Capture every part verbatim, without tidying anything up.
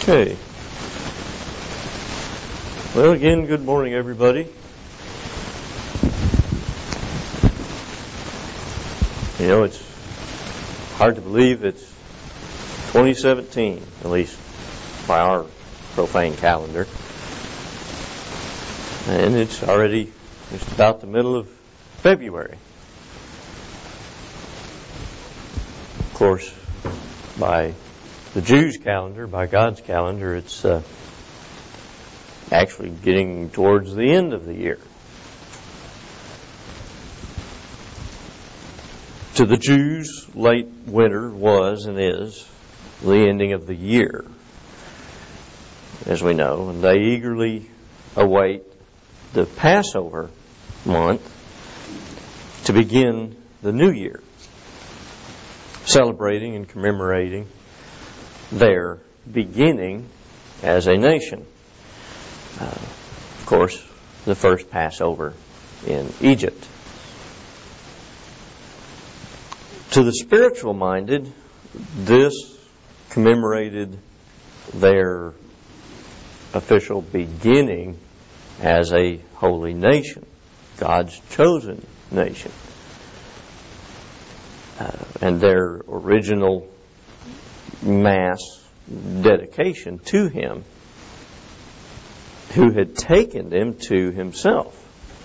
Okay. Well, again, good morning, everybody. You know, it's hard to believe it's twenty seventeen, at least by our profane calendar. And it's already just about the middle of February. Of course, by the Jews' calendar, by God's calendar, it's uh, actually getting towards the end of the year. To the Jews, late winter was and is the ending of the year, as we know, and they eagerly await the Passover month to begin the new year, celebrating and commemorating their beginning as a nation. Uh, of course, the first Passover in Egypt. To the spiritual minded, this commemorated their official beginning as a holy nation, God's chosen nation. Uh, and their original mass dedication to Him, who had taken them to Himself.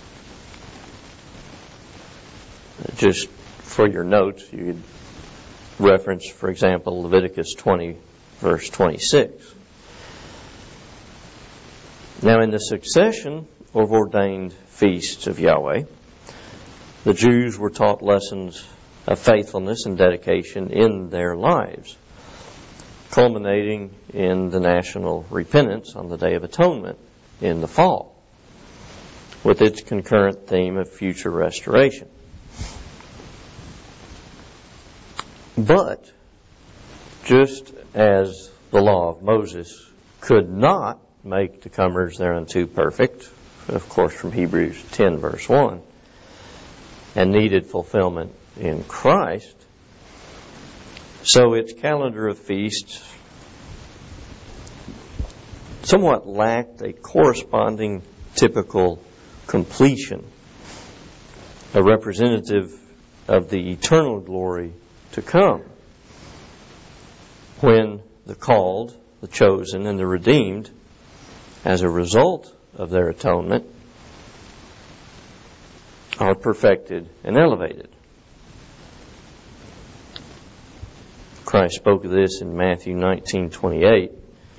Just for your notes, you could reference, for example, Leviticus twenty, verse twenty-six. Now, in the succession of ordained feasts of Yahweh, the Jews were taught lessons of faithfulness and dedication in their lives, culminating in the national repentance on the Day of Atonement in the fall, with its concurrent theme of future restoration. But, just as the law of Moses could not make the comers thereunto perfect, of course from Hebrews ten verse one, and needed fulfillment in Christ, so its calendar of feasts somewhat lacked a corresponding typical completion, a representative of the eternal glory to come, when the called, the chosen, and the redeemed, as a result of their atonement, are perfected and elevated. Christ spoke of this in Matthew nineteen twenty-eight.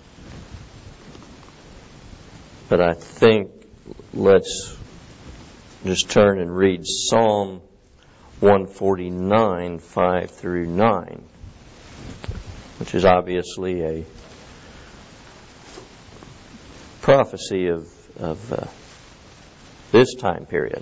But I think let's just turn and read Psalm one forty-nine, five through nine, which is obviously a prophecy of, of uh, this time period.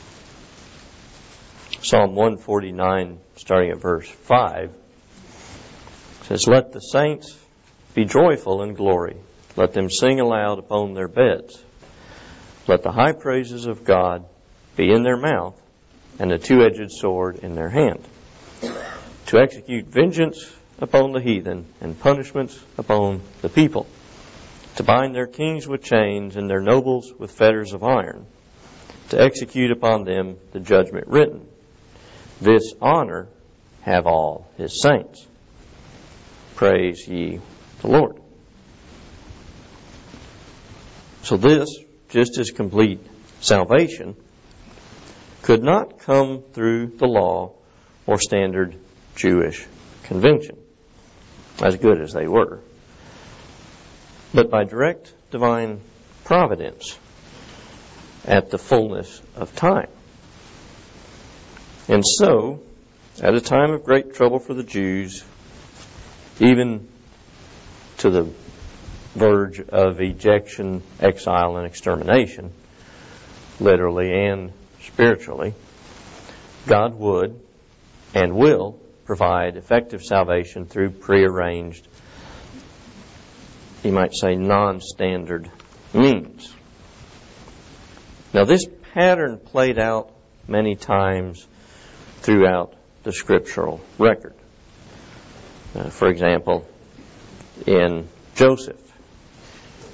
Psalm one forty-nine, starting at verse five, says, "Let the saints be joyful in glory. Let them sing aloud upon their beds. Let the high praises of God be in their mouth, and a two-edged sword in their hand, to execute vengeance upon the heathen, and punishments upon the people, to bind their kings with chains, and their nobles with fetters of iron, to execute upon them the judgment written. This honor have all His saints. Praise ye the Lord." So this, just as complete salvation, could not come through the law or standard Jewish convention, as good as they were, but by direct divine providence at the fullness of time. And so, at a time of great trouble for the Jews, even to the verge of ejection, exile, and extermination, literally and spiritually, God would and will provide effective salvation through prearranged, you might say, non-standard means. Now, this pattern played out many times throughout the scriptural record. Uh, for example, in Joseph,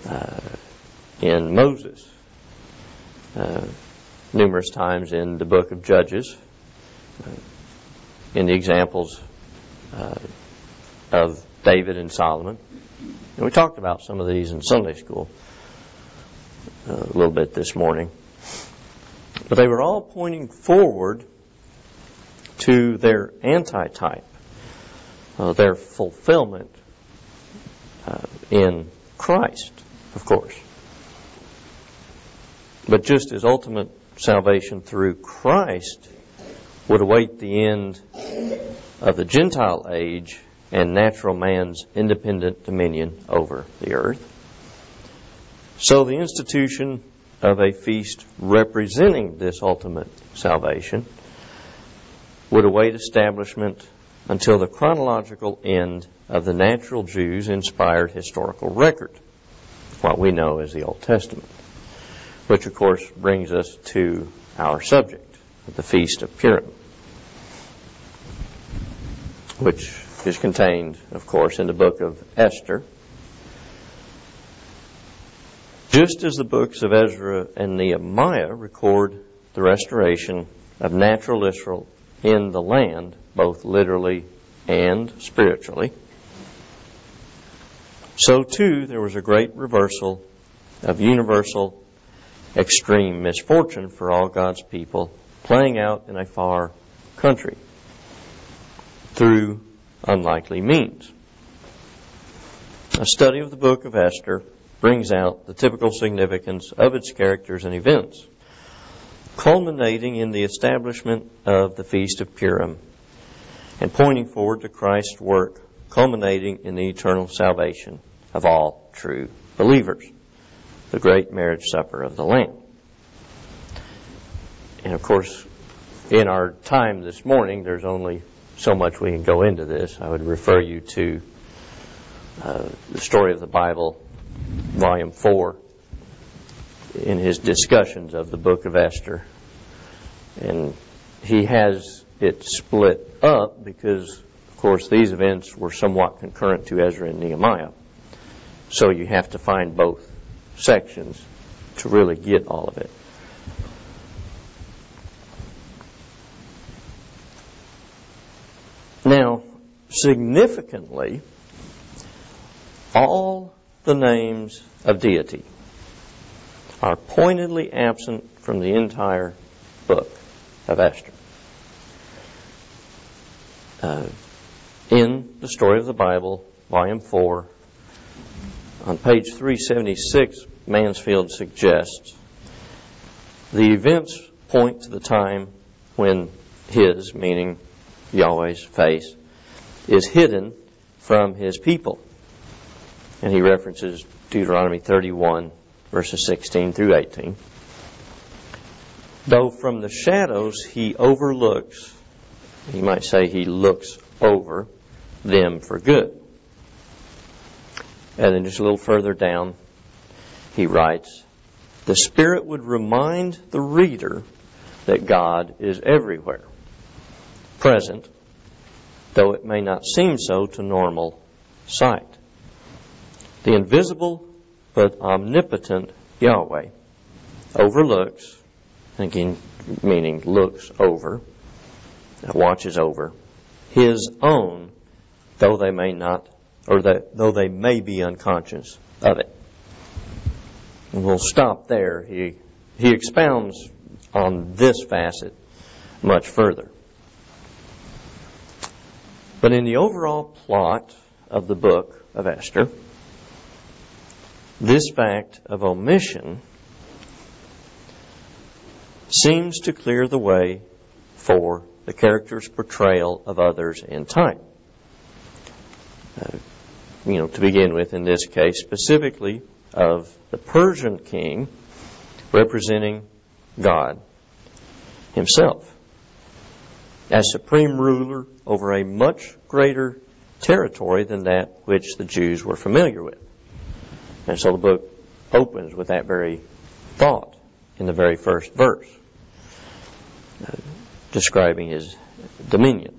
uh, in Moses, uh, numerous times in the book of Judges, uh, in the examples uh, of David and Solomon. And we talked about some of these in Sunday school uh, a little bit this morning. But they were all pointing forward to their antitype, uh, their fulfillment uh, in Christ, of course. But just as ultimate salvation through Christ would await the end of the Gentile age and natural man's independent dominion over the earth, so the institution of a feast representing this ultimate salvation would await establishment until the chronological end of the natural Jews' inspired historical record, what we know as the Old Testament, which of course brings us to our subject, the Feast of Purim, which is contained, of course, in the book of Esther. Just as the books of Ezra and Nehemiah record the restoration of natural Israel in the land, both literally and spiritually, so too there was a great reversal of universal extreme misfortune for all God's people playing out in a far country through unlikely means. A study of the book of Esther brings out the typical significance of its characters and events, culminating in the establishment of the Feast of Purim and pointing forward to Christ's work, culminating in the eternal salvation of all true believers, the great marriage supper of the Lamb. And of course, in our time this morning, there's only so much we can go into this. I would refer you to uh, the Story of the Bible, Volume four, in his discussions of the book of Esther. And he has it split up because, of course, these events were somewhat concurrent to Ezra and Nehemiah. So you have to find both sections to really get all of it. Now, significantly, all the names of deity are pointedly absent from the entire book of Esther. Uh, in the Story of the Bible, Volume four, on page three seventy-six, Mansfield suggests the events point to the time when his, meaning Yahweh's face, is hidden from his people. And he references Deuteronomy thirty-one, verses sixteen through eighteen. Though from the shadows he overlooks, you might say he looks over them for good. And then just a little further down, he writes, the Spirit would remind the reader that God is everywhere, present, though it may not seem so to normal sight. The invisible but omnipotent Yahweh overlooks, again, meaning looks over, watches over, his own, though they may not, or that though they may be unconscious of it. And we'll stop there. He he expounds on this facet much further. But in the overall plot of the book of Esther, this fact of omission seems to clear the way for the character's portrayal of others in time. Uh, you know, to begin with, in this case, specifically of the Persian king representing God himself as supreme ruler over a much greater territory than that which the Jews were familiar with. And so the book opens with that very thought in the very first verse, uh, describing his dominion.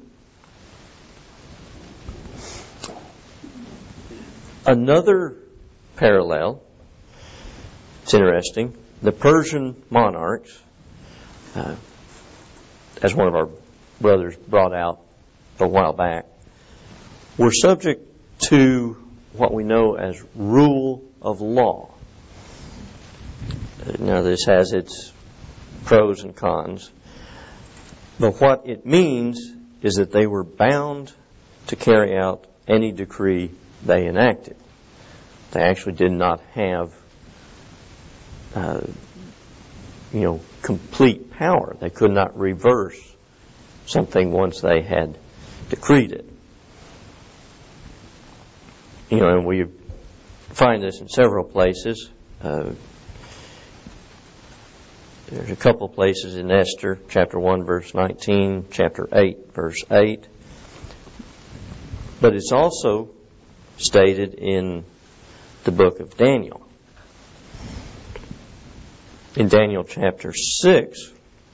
Another parallel It's interesting. The Persian monarchs, uh, as one of our brothers brought out a while back, were subject to what we know as rule of law. Now, this has its pros and cons, but what it means is that they were bound to carry out any decree they enacted. They actually did not have, uh, you know, complete power. They could not reverse something once they had decreed it. You know, and we find this in several places. Uh, there's a couple places in Esther, chapter one, verse nineteen, chapter eight, verse eight. But it's also stated in the book of Daniel. In Daniel chapter six,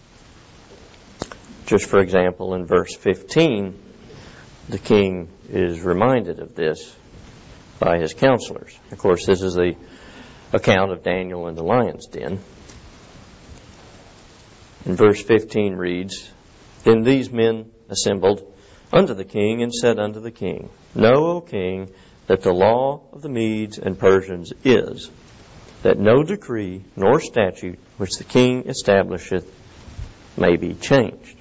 just for example, in verse fifteen, the king is reminded of this by his counselors. Of course, this is the account of Daniel in the lion's den. And verse fifteen reads, Then these men assembled unto the king and said unto the king, Know, O king, that the law of the Medes and Persians is, that no decree nor statute which the king establisheth may be changed.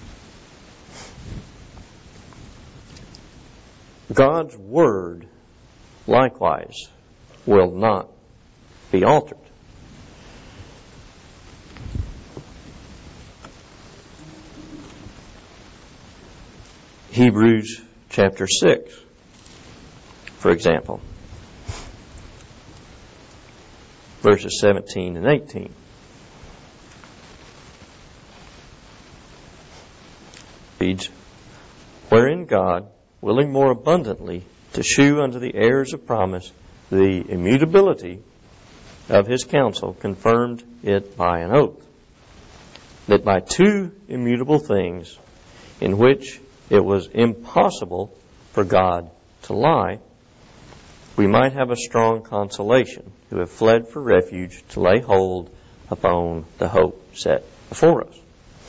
God's word, likewise, will not be altered. Hebrews chapter six, for example, verses seventeen and eighteen. Reads, Wherein God, willing more abundantly to shew unto the heirs of promise the immutability of his counsel, confirmed it by an oath, that by two immutable things, in which it was impossible for God to lie, we might have a strong consolation, who have fled for refuge to lay hold upon the hope set before us.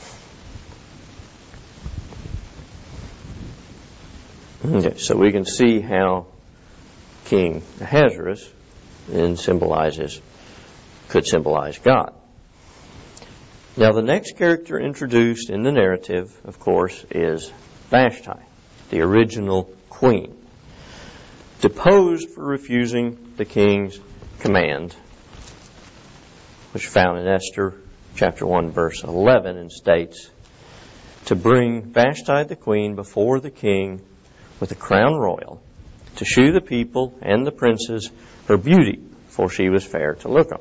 Okay, so we can see how King Ahasuerus then symbolizes, could symbolize God. Now, the next character introduced in the narrative, of course, is Vashti, the original queen, deposed for refusing the king's command, which found in Esther chapter one, verse eleven, and states, to bring Vashti the queen before the king with a crown royal, to shew the people and the princes her beauty, for she was fair to look on.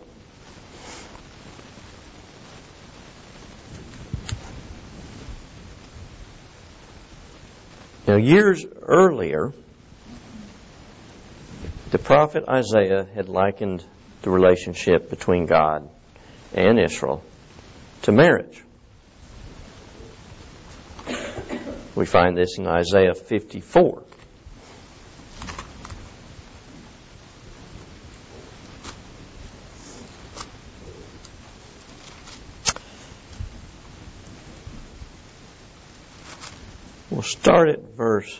Now, years earlier, the prophet Isaiah had likened the relationship between God and Israel to marriage. We find this in Isaiah fifty-four. We'll start at verse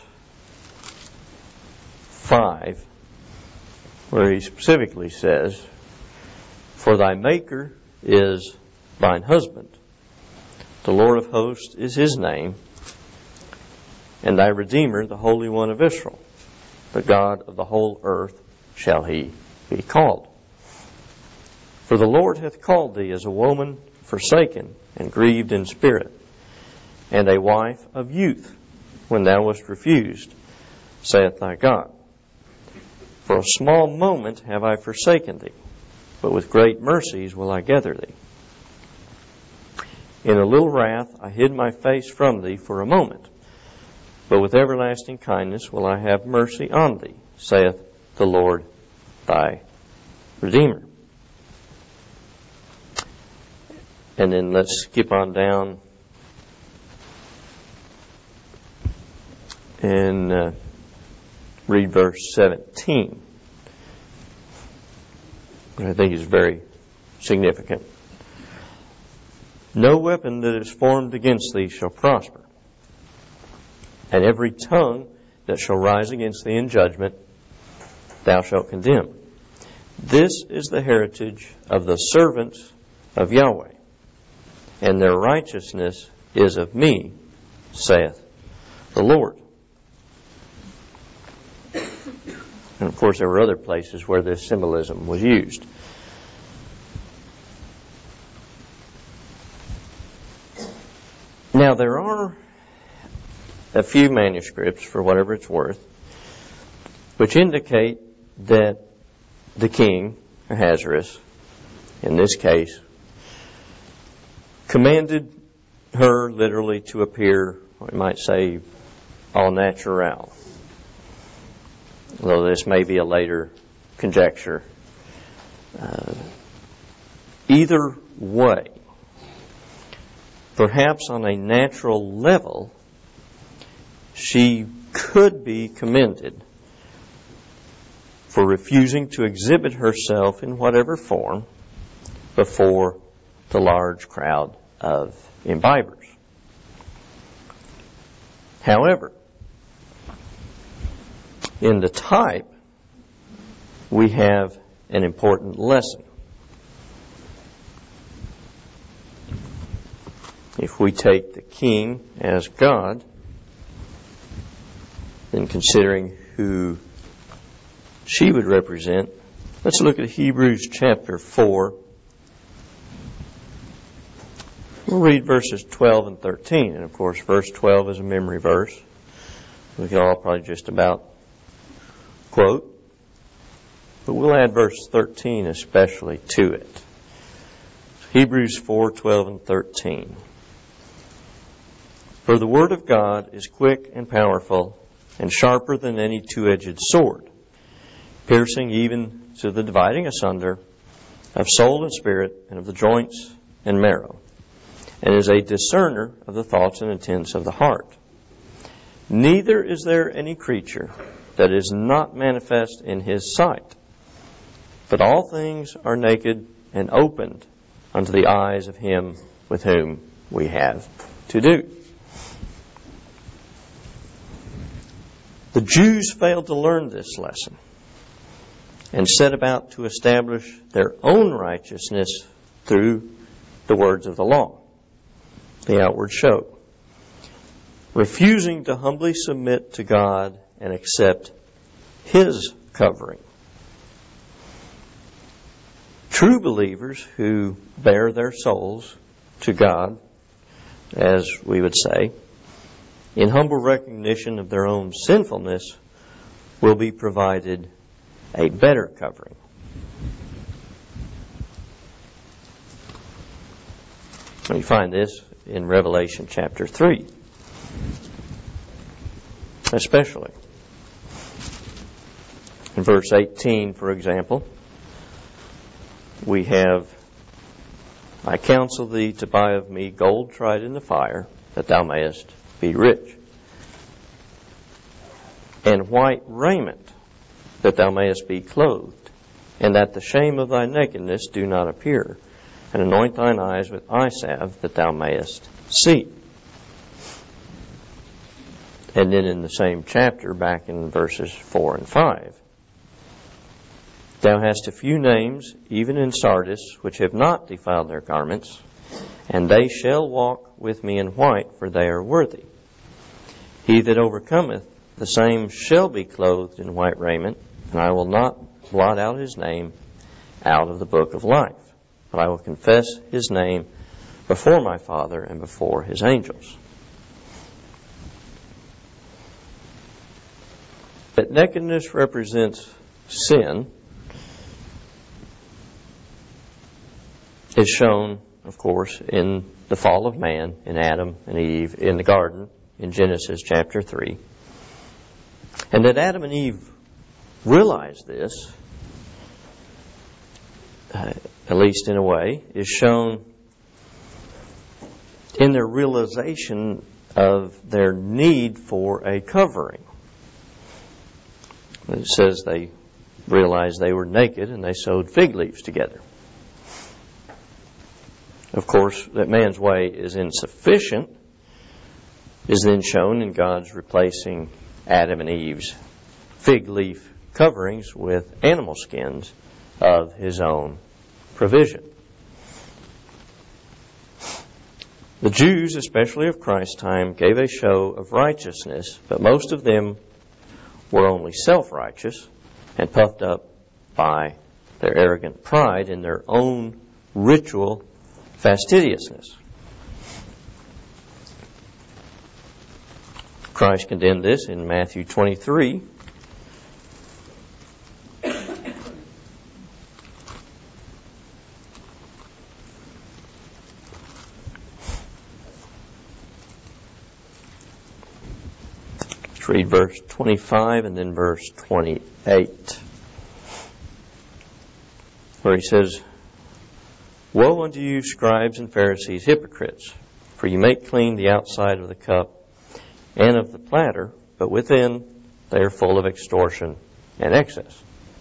five, where he specifically says, For thy Maker is thine husband, the Lord of hosts is his name, and thy Redeemer, the Holy One of Israel. The God of the whole earth shall he be called. For the Lord hath called thee as a woman forsaken and grieved in spirit, and a wife of youth, when thou wast refused, saith thy God. For a small moment have I forsaken thee, but with great mercies will I gather thee. In a little wrath I hid my face from thee for a moment, but with everlasting kindness will I have mercy on thee, saith the Lord thy Redeemer. And then let's skip on down and uh, read verse seventeen, which I think is very significant. No weapon that is formed against thee shall prosper, and every tongue that shall rise against thee in judgment thou shalt condemn. This is the heritage of the servants of Yahweh, and their righteousness is of me, saith the Lord. And of course there were other places where this symbolism was used. Now there are a few manuscripts, for whatever it's worth, which indicate that the king, Ahasuerus, in this case, commanded her literally to appear, we might say, au naturel. Although this may be a later conjecture. Uh, either way, perhaps on a natural level, she could be commended for refusing to exhibit herself in whatever form before the large crowd of imbibers. However, in the type, we have an important lesson. If we take the king as God, then considering who she would represent, let's look at Hebrews chapter four. We'll read verses twelve and thirteen. And of course, verse twelve is a memory verse. We can all probably just about quote. But we'll add verse thirteen especially to it. Hebrews four, twelve and thirteen. For the word of God is quick and powerful and sharper than any two-edged sword, piercing even to the dividing asunder of soul and spirit and of the joints and marrow, and is a discerner of the thoughts and intents of the heart. Neither is there any creature that is not manifest in his sight, but all things are naked and opened unto the eyes of him with whom we have to do. The Jews failed to learn this lesson and set about to establish their own righteousness through the words of the law, the outward show, refusing to humbly submit to God and accept His covering. True believers who bear their souls to God, as we would say, in humble recognition of their own sinfulness, will be provided a better covering. We find this in Revelation chapter three, especially. In verse eighteen, for example, we have, I counsel thee to buy of me gold tried in the fire, that thou mayest be rich, and white raiment, that thou mayest be clothed, and that the shame of thy nakedness do not appear, and anoint thine eyes with eye salve, that thou mayest see. And then in the same chapter, back in verses four and five, thou hast a few names, even in Sardis, which have not defiled their garments, and they shall walk with me in white, for they are worthy. He that overcometh, the same shall be clothed in white raiment, and I will not blot out his name out of the book of life, but I will confess his name before my Father and before his angels. That nakedness represents sin is shown, of course, in the fall of man, in Adam and Eve, in the garden, in Genesis chapter three. And that Adam and Eve realized this, uh, at least in a way, is shown in their realization of their need for a covering. It says they realized they were naked and they sewed fig leaves together. Of course, that man's way is insufficient is then shown in God's replacing Adam and Eve's fig leaf coverings with animal skins of His own provision. The Jews, especially of Christ's time, gave a show of righteousness, but most of them were only self-righteous and puffed up by their arrogant pride in their own ritual fastidiousness. Christ condemned this in Matthew twenty-three. Let's read verse twenty-five and then verse twenty-eight, where He says, "Woe unto you, scribes and Pharisees, hypocrites! For you make clean the outside of the cup and of the platter, but within they are full of extortion and excess."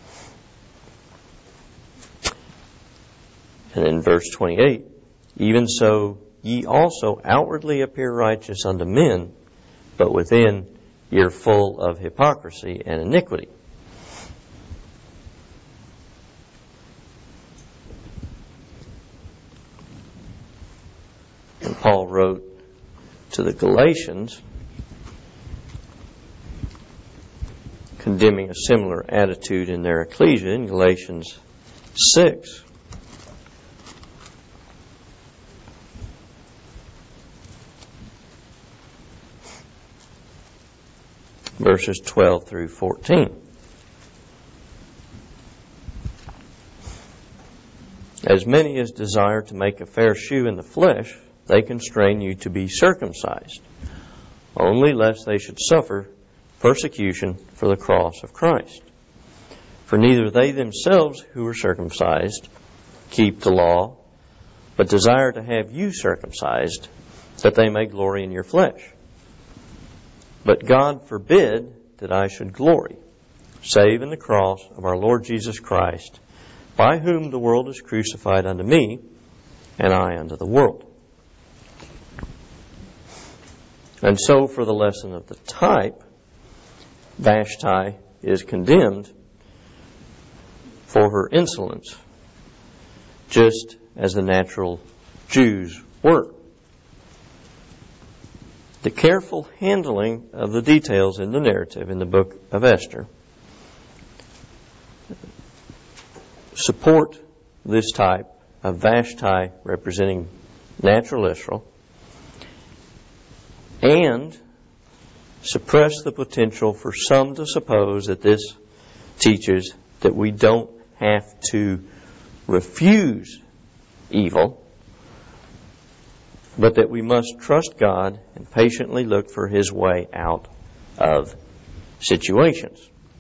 And in verse twenty-eight, "Even so ye also outwardly appear righteous unto men, but within ye are full of hypocrisy and iniquity." And Paul wrote to the Galatians, condemning a similar attitude in their ecclesia in Galatians six. Verses twelve through fourteen. "As many as desire to make a fair shew in the flesh, they constrain you to be circumcised, only lest they should suffer persecution for the cross of Christ. For neither they themselves who are circumcised keep the law, but desire to have you circumcised, that they may glory in your flesh. But God forbid that I should glory, save in the cross of our Lord Jesus Christ, by whom the world is crucified unto me, and I unto the world." And so, for the lesson of the type, Vashti is condemned for her insolence, just as the natural Jews were. The careful handling of the details in the narrative in the book of Esther support this type of Vashti representing natural Israel, and suppress the potential for some to suppose that this teaches that we don't have to refuse evil, but that we must trust God and patiently look for His way out of situations.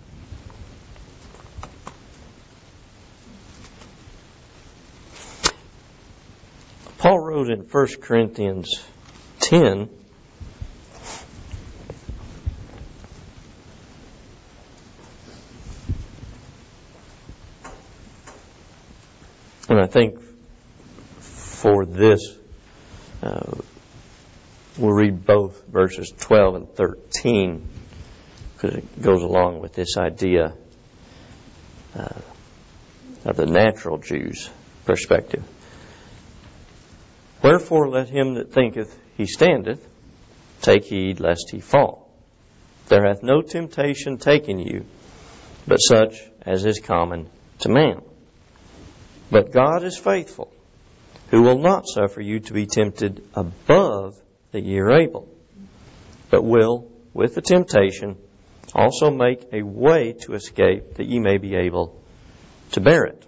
Paul wrote in First Corinthians ten, and I think for this, uh, we'll read both verses twelve and thirteen, because it goes along with this idea uh, of the natural Jew's perspective. "Wherefore let him that thinketh he standeth take heed lest he fall. There hath no temptation taken you, but such as is common to man. But God is faithful, who will not suffer you to be tempted above that ye are able, but will, with the temptation, also make a way to escape, that ye may be able to bear it."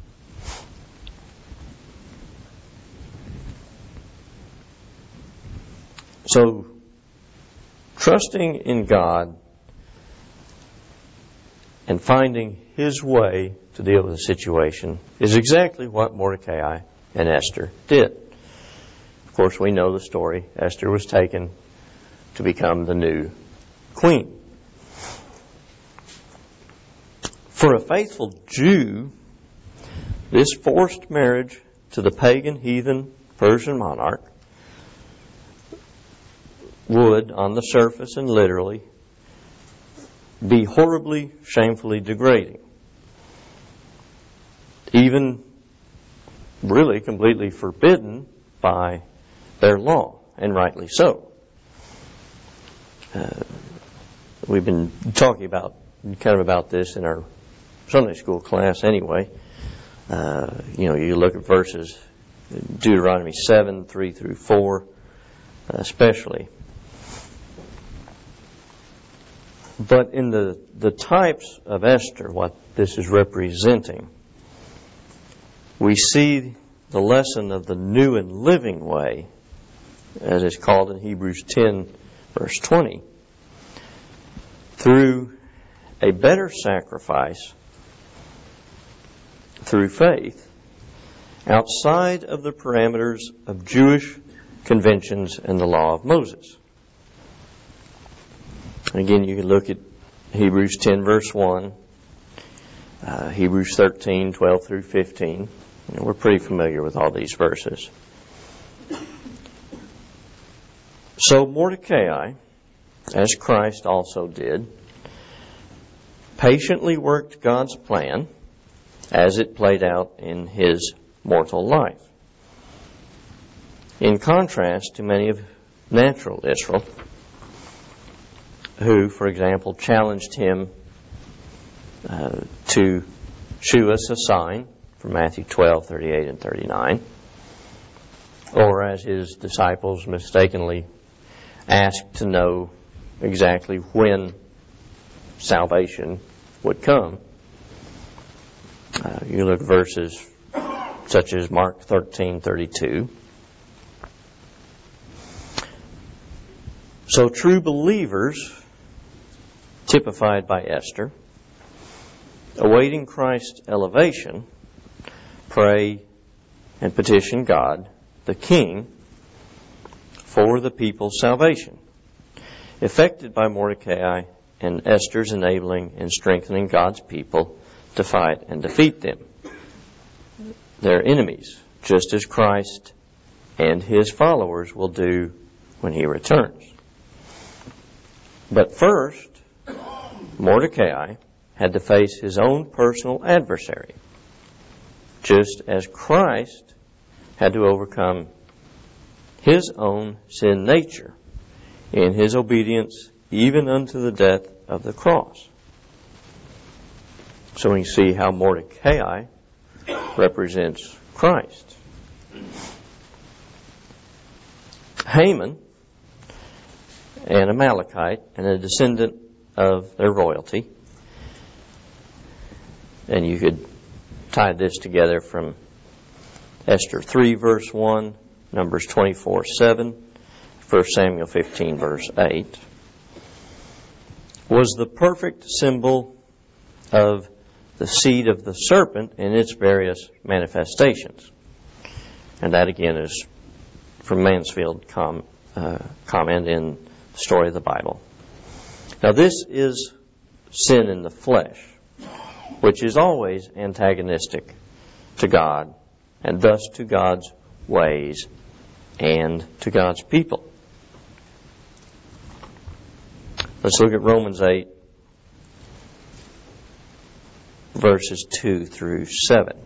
So, trusting in God and finding His way to deal with the situation is exactly what Mordecai and Esther did. Of course, we know the story. Esther was taken to become the new queen. For a faithful Jew, this forced marriage to the pagan heathen Persian monarch, would, on the surface and literally, be horribly, shamefully degrading. Even really completely forbidden by their law, and rightly so. Uh, we've been talking about, kind of about this in our Sunday school class anyway. Uh, you know, you look at verses, Deuteronomy seven, three through four, especially. But in the, the types of Esther, what this is representing, we see the lesson of the new and living way, as it's called in Hebrews ten, verse twenty, through a better sacrifice, through faith, outside of the parameters of Jewish conventions and the law of Moses. Again, you can look at Hebrews ten, verse one, uh, Hebrews thirteen, twelve through fifteen. You know, we're pretty familiar with all these verses. So Mordecai, as Christ also did, patiently worked God's plan as it played out in his mortal life. In contrast to many of natural Israel, who, for example, challenged him uh, to shew us a sign from Matthew twelve, thirty-eight and thirty-nine, or as his disciples mistakenly asked to know exactly when salvation would come. Uh, you look at verses such as Mark thirteen, thirty-two. So true believers, typified by Esther, awaiting Christ's elevation, pray and petition God, the King, for the people's salvation, effected by Mordecai and Esther's enabling and strengthening God's people to fight and defeat them, their enemies, just as Christ and his followers will do when he returns. But first, Mordecai had to face his own personal adversary, just as Christ had to overcome his own sin nature in his obedience even unto the death of the cross. So we see how Mordecai represents Christ. Haman, an Amalekite and a descendant of their royalty, and you could tie this together from Esther three, verse one, Numbers twenty-four, seven, First Samuel fifteen, verse eight, was the perfect symbol of the seed of the serpent in its various manifestations. And that again is from Mansfield com, uh, comment in the story of the Bible. Now this is sin in the flesh, which is always antagonistic to God and thus to God's ways and to God's people. Let's look at Romans eight, verses two through seven.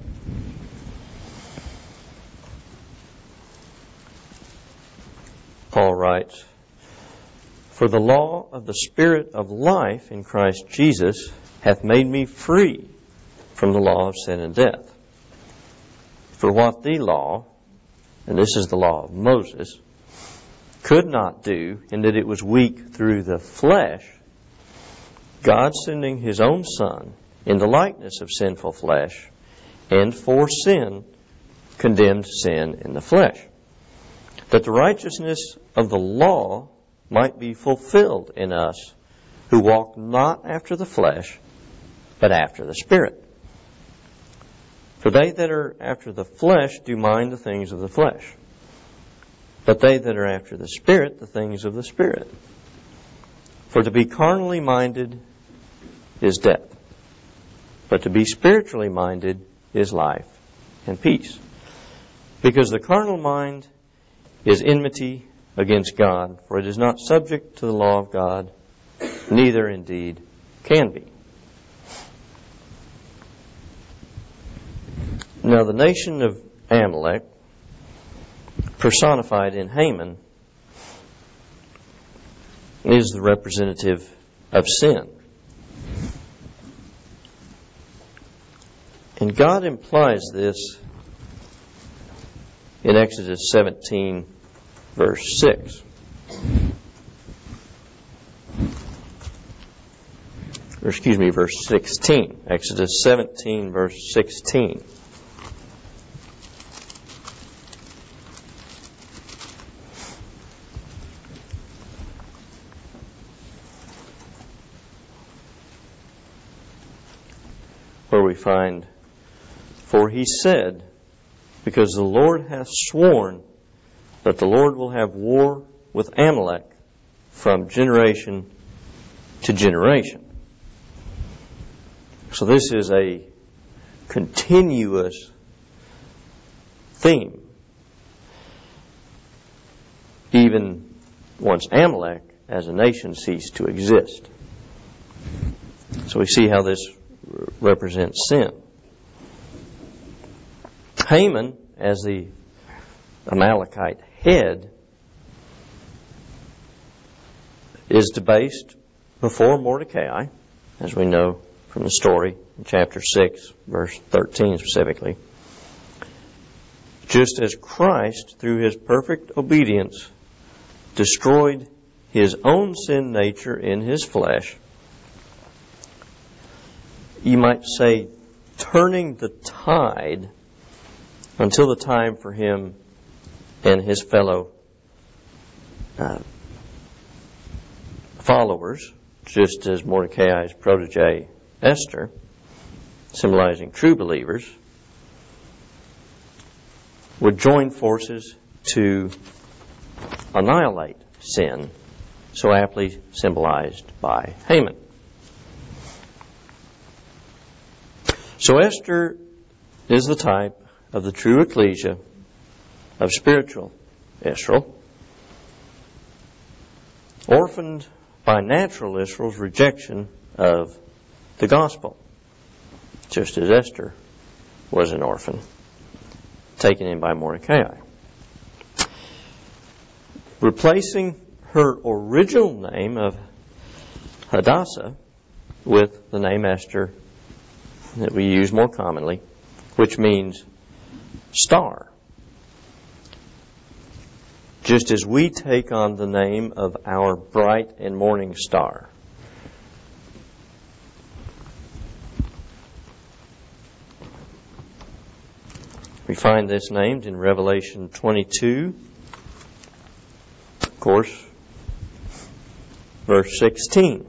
Paul writes, "For the law of the Spirit of life in Christ Jesus hath made me free from the law of sin and death. For what the law," and this is the law of Moses, "could not do, in that it was weak through the flesh, God sending his own Son in the likeness of sinful flesh, and for sin condemned sin in the flesh, that the righteousness of the law might be fulfilled in us, who walk not after the flesh, but after the Spirit. For they that are after the flesh do mind the things of the flesh, but they that are after the Spirit, the things of the Spirit. For to be carnally minded is death, but to be spiritually minded is life and peace. Because the carnal mind is enmity against God, for it is not subject to the law of God, neither indeed can be. Now the nation of Amalek, personified in Haman, is the representative of sin. And God implies this in Exodus seventeen, verse six. Or excuse me, verse sixteen. Exodus seventeen, verse sixteen. Where we find, "For he said, because the Lord hath sworn that the Lord will have war with Amalek from generation to generation." So this is a continuous theme. Even once Amalek as a nation ceased to exist. So we see how this represents sin. Haman, as the Amalekite head, is debased before Mordecai, as we know from the story in chapter six, verse thirteen specifically. Just as Christ, through his perfect obedience, destroyed his own sin nature in his flesh, you might say, turning the tide until the time for him and his fellow uh, followers, just as Mordecai's protege Esther, symbolizing true believers, would join forces to annihilate sin, so aptly symbolized by Haman. So Esther is the type of the true ecclesia of spiritual Israel, orphaned by natural Israel's rejection of the gospel, just as Esther was an orphan, taken in by Mordecai. Replacing her original name of Hadassah with the name Esther that we use more commonly, which means star. Just as we take on the name of our bright and morning star. We find this named in Revelation twenty-two, of course, verse sixteen.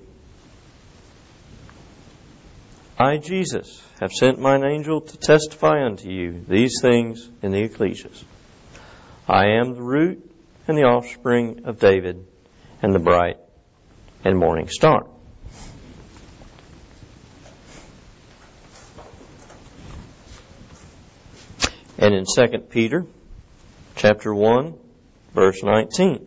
I, Jesus, have sent mine angel to testify unto you these things in the ecclesias. I am the root and the offspring of David and the bright and morning star. And in Second Peter chapter one, verse nineteen.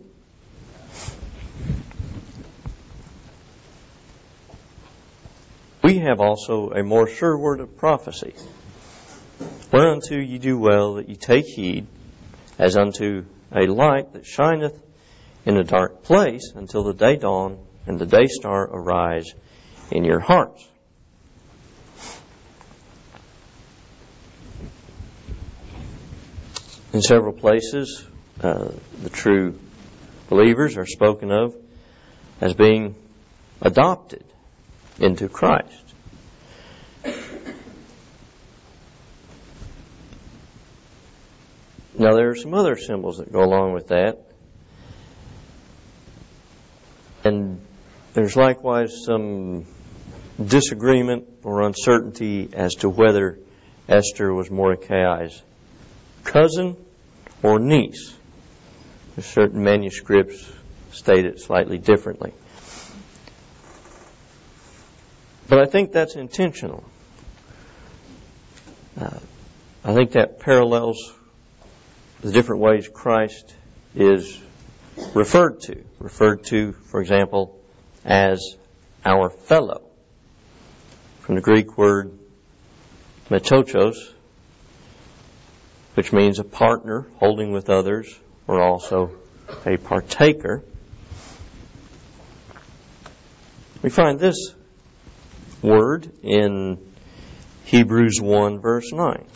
We have also a more sure word of prophecy, whereunto ye do well that ye take heed, as unto a light that shineth in a dark place, until the day dawn and the day star arise in your hearts. In several places, uh, the true believers are spoken of as being adopted into Christ. Now there are some other symbols that go along with that. And there's likewise some disagreement or uncertainty as to whether Esther was Mordecai's cousin or niece. There's certain manuscripts state it slightly differently. But I think that's intentional. Uh, I think that parallels the different ways Christ is referred to. Referred to, for example, as our fellow. From the Greek word metochos, which means a partner holding with others, or also a partaker. We find this word in Hebrews one, verse nine,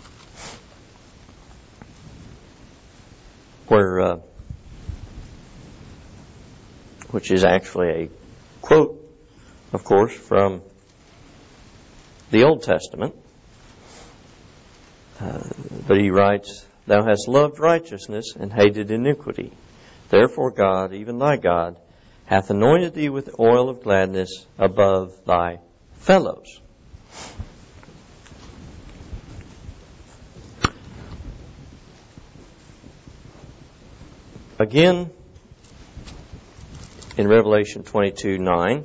where, uh, which is actually a quote, of course, from the Old Testament. Uh, but he writes, "Thou hast loved righteousness and hated iniquity. Therefore God, even thy God, hath anointed thee with the oil of gladness above thy fellows." Again, in Revelation twenty-two nine,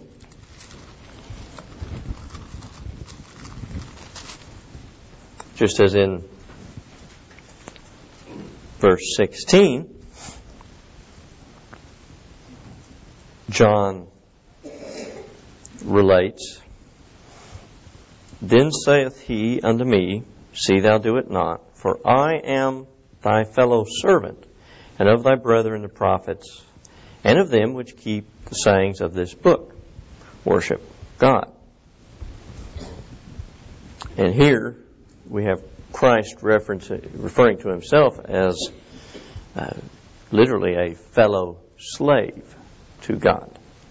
just as in verse sixteen, John relates, "Then saith he unto me, See thou do it not, for I am thy fellow servant, and of thy brethren the prophets, and of them which keep the sayings of this book. Worship God." And here we have Christ reference, referring to himself as uh, literally a fellow slave to God.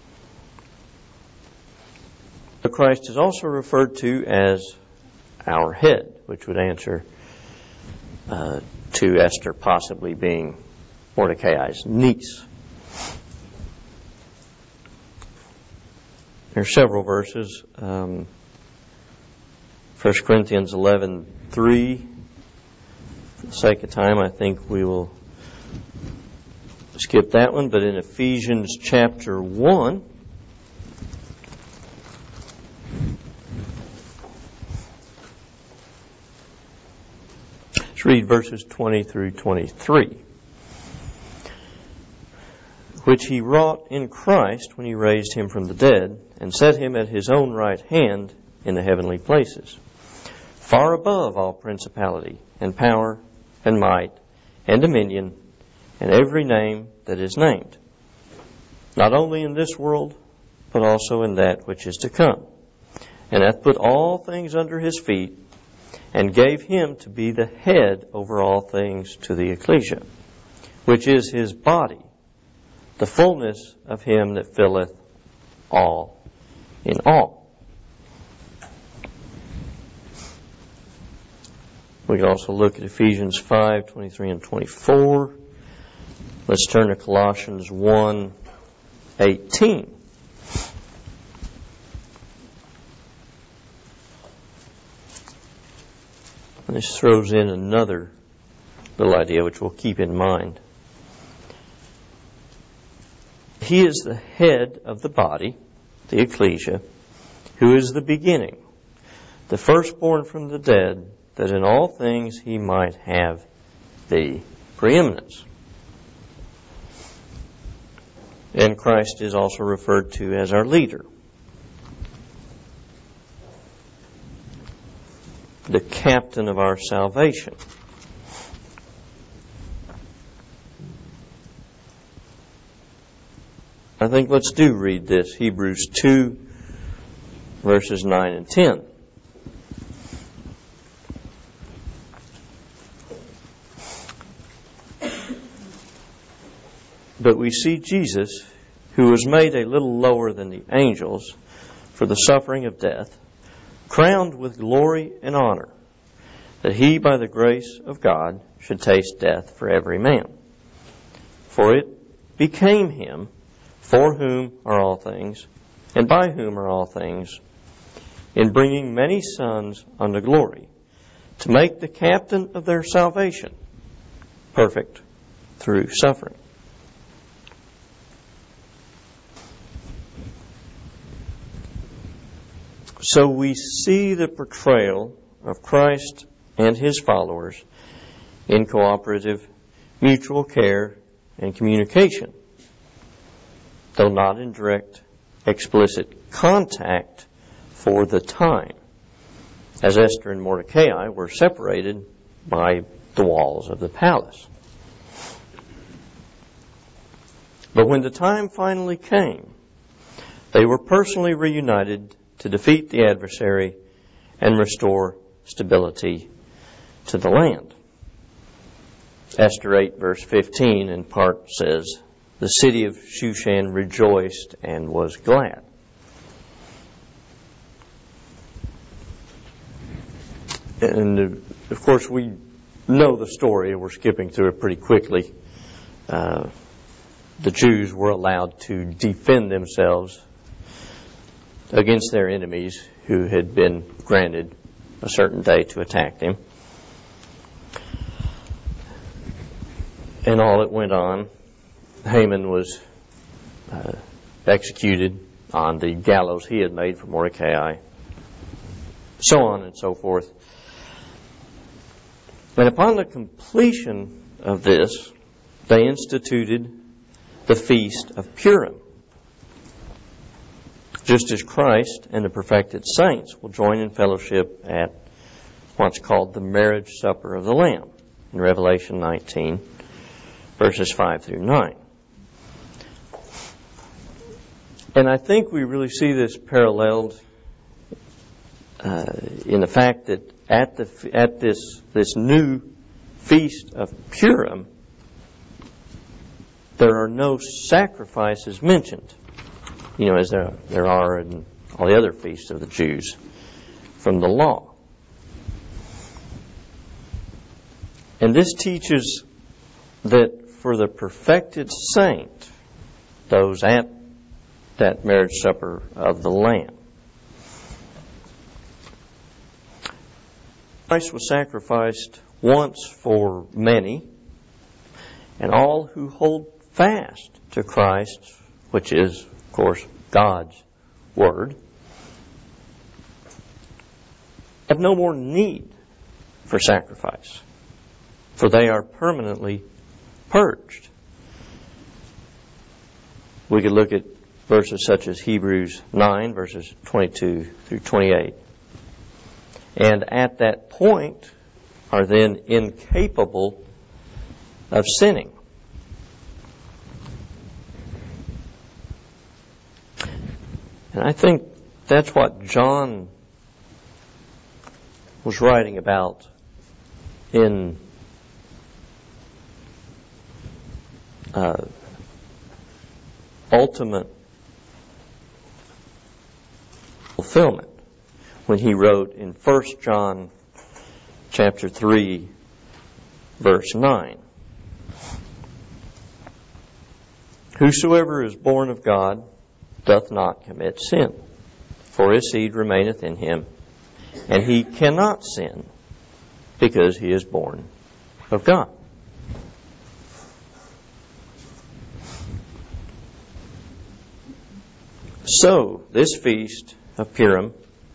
But Christ is also referred to as our head, which would answer uh, to Esther possibly being Mordecai's niece. There are several verses. Um, First Corinthians eleven three. For the sake of time, I think we will skip that one. But in Ephesians chapter one, let's read verses twenty through twenty-three. "Which he wrought in Christ when he raised him from the dead, and set him at his own right hand in the heavenly places, far above all principality, and power, and might, and dominion, and every name that is named, not only in this world, but also in that which is to come. And hath put all things under his feet, and gave him to be the head over all things to the ecclesia, which is his body, the fullness of him that filleth all in all." We can also look at Ephesians five twenty-three and twenty-four. Let's turn to Colossians one eighteen. And this throws in another little idea which we'll keep in mind. He is the head of the body, the ecclesia, who is the beginning, the firstborn from the dead, that in all things he might have the preeminence. And Christ is also referred to as our leader, the captain of our salvation. I think let's do read this, Hebrews two, verses nine and ten. "But we see Jesus, who was made a little lower than the angels for the suffering of death, crowned with glory and honor, that he by the grace of God should taste death for every man. For it became him, for whom are all things, and by whom are all things, in bringing many sons unto glory, to make the captain of their salvation perfect through suffering." So we see the portrayal of Christ and his followers in cooperative mutual care and communication, though not in direct, explicit contact for the time, as Esther and Mordecai were separated by the walls of the palace. But when the time finally came, they were personally reunited to defeat the adversary and restore stability to the land. Esther eight verse fifteen in part says, "The city of Shushan rejoiced and was glad." And uh, of course we know the story. We're skipping through it pretty quickly. Uh, the Jews were allowed to defend themselves against their enemies who had been granted a certain day to attack them. And all that went on, Haman was uh, executed on the gallows he had made for Mordecai, so on and so forth. And upon the completion of this, they instituted the Feast of Purim, just as Christ and the perfected saints will join in fellowship at what's called the marriage supper of the Lamb in Revelation nineteen, verses five through nine. And I think we really see this paralleled uh, in the fact that at the at this this new Feast of Purim, there are no sacrifices mentioned, you know, as there, there are in all the other feasts of the Jews from the law. And this teaches that for the perfected saint, those at that marriage supper of the Lamb, Christ was sacrificed once for many, and all who hold fast to Christ, which is, of course, God's Word, have no more need for sacrifice, for they are permanently purged. We could look at verses such as Hebrews nine, verses twenty-two through twenty-eight. And at that point are then incapable of sinning. And I think that's what John was writing about in uh, ultimate fulfillment when he wrote in First John chapter three, verse nine. Whosoever is born of God doth not commit sin, for his seed remaineth in him, and he cannot sin, because he is born of God. So, this feast of Purim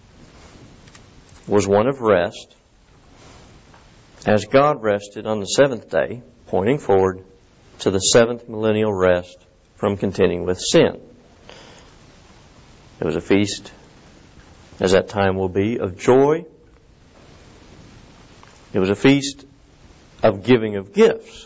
was one of rest, as God rested on the seventh day, pointing forward to the seventh millennial rest from contending with sin. It was a feast, as that time will be, of joy. It was a feast of giving of gifts.